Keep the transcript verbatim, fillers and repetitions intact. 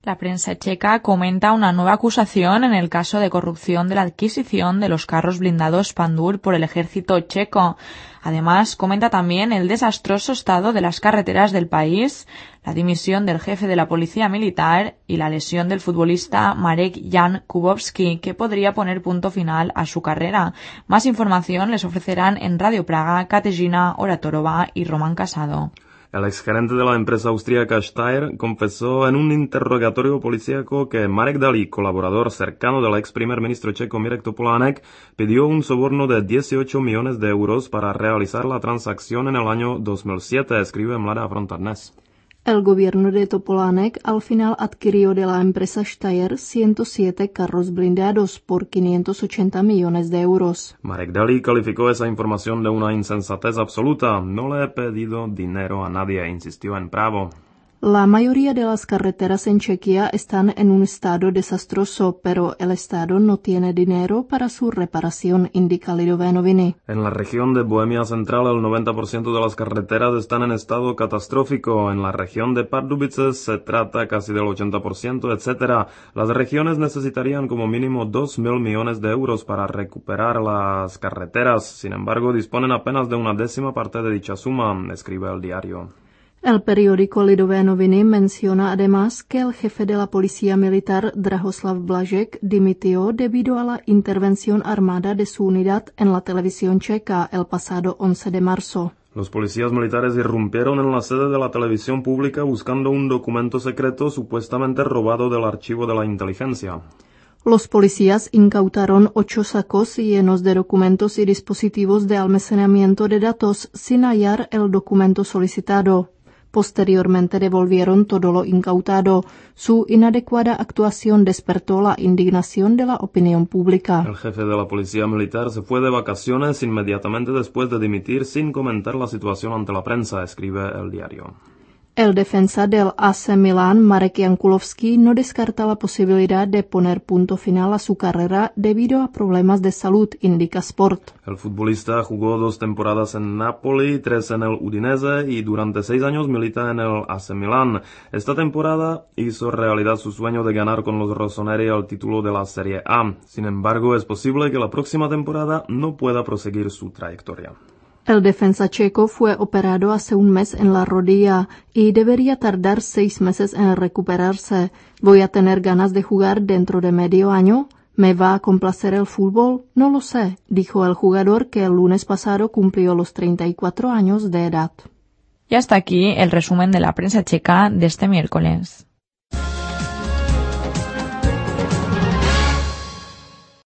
La prensa checa comenta una nueva acusación en el caso de corrupción de la adquisición de los carros blindados Pandur por el ejército checo. Además, comenta también el desastroso estado de las carreteras del país, la dimisión del jefe de la policía militar y la lesión del futbolista Marek Jan Kubowski, que podría poner punto final a su carrera. Más información les ofrecerán en Radio Praga Kateřina Oratorova y Román Casado. El exgerente de la empresa austríaca Steyr confesó en un interrogatorio policíaco que Marek Dalí, colaborador cercano del ex primer ministro checo Mirek Topolánek, pidió un soborno de dieciocho millones de euros para realizar la transacción en el año dos mil siete, escribe Mladá fronta dnes. El gobierno de Topolánek al final adquirió de la empresa Steyr ciento siete carros blindados por quinientos ochenta millones de euros. Marek Dalí calificó esa información de una insensatez absoluta. No le he pedido dinero a nadie, insistió en Právo. La mayoría de las carreteras en Chequia están en un estado desastroso, pero el estado no tiene dinero para su reparación, indica Lidové noviny. En la región de Bohemia Central el noventa por ciento de las carreteras están en estado catastrófico. En la región de Pardubice se trata casi del ochenta por ciento, etcétera. Las regiones necesitarían como mínimo dos mil millones de euros para recuperar las carreteras. Sin embargo, disponen apenas de una décima parte de dicha suma, escribe el diario. El periódico Lidové noviny menciona además que el jefe de la policía militar Drahoslav Blažek dimitió debido a la intervención armada de su unidad en la televisión checa el pasado once de marzo. Los policías militares irrumpieron en la sede de la televisión pública buscando un documento secreto supuestamente robado del archivo de la inteligencia. Los policías incautaron ocho sacos llenos de documentos y dispositivos de almacenamiento de datos sin hallar el documento solicitado. Posteriormente devolvieron todo lo incautado. Su inadecuada actuación despertó la indignación de la opinión pública. El jefe de la policía militar se fue de vacaciones inmediatamente después de dimitir sin comentar la situación ante la prensa, escribe el diario. El defensa del A C Milan, Marek Jankulovský, no descarta la posibilidad de poner punto final a su carrera debido a problemas de salud, indica Sport. El futbolista jugó dos temporadas en Napoli, tres en el Udinese y durante seis años milita en el A C Milan. Esta temporada hizo realidad su sueño de ganar con los rossoneri el título de la Serie A. Sin embargo, es posible que la próxima temporada no pueda proseguir su trayectoria. El defensa checo fue operado hace un mes en la rodilla y debería tardar seis meses en recuperarse. ¿Voy a tener ganas de jugar dentro de medio año? ¿Me va a complacer el fútbol? No lo sé, dijo el jugador que el lunes pasado cumplió los treinta y cuatro años de edad. Y hasta aquí el resumen de la prensa checa de este miércoles.